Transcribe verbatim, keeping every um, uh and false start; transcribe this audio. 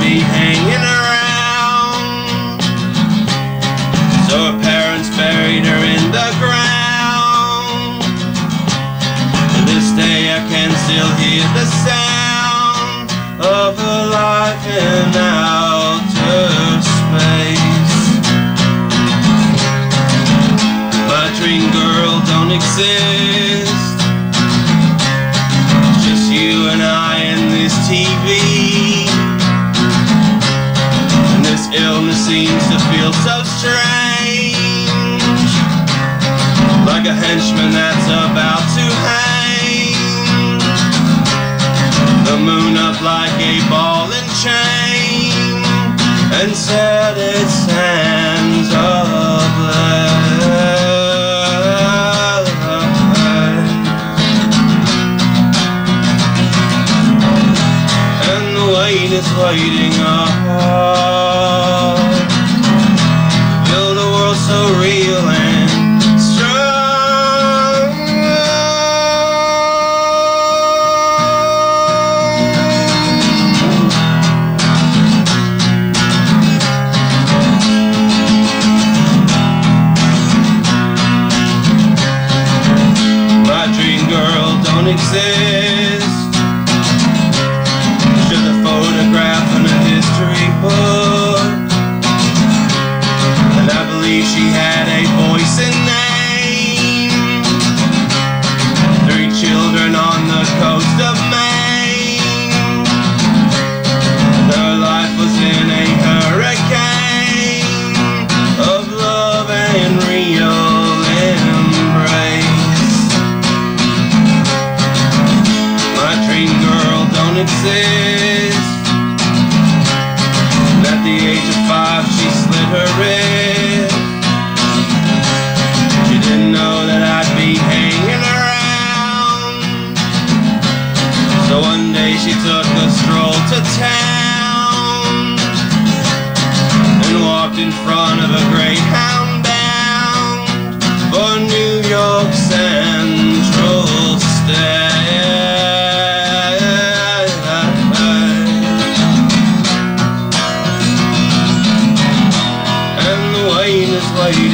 be hanging around. So her parents buried her in the ground. To this day I can still hear the sound of her life in outer space. My dream girl don't exist. Just you and I and this T V. And this illness seems to feel so strange, like a henchman that's about to hang. The moon up like a ball and chain, and set its hands ablaze. Is waiting up. Build a world so real and strong. My dream girl don't exist. Photograph in a history book, and I believe she had a voice and name. Three children on the coast of Maine. Her life was in a hurricane of love and real embrace. My dream girl don't exist. At the age of five, she slit her wrist. She didn't know that I'd be hanging around. So one day she took a stroll to town and walked in front of a Greyhound bound for New York Central Station. Waiting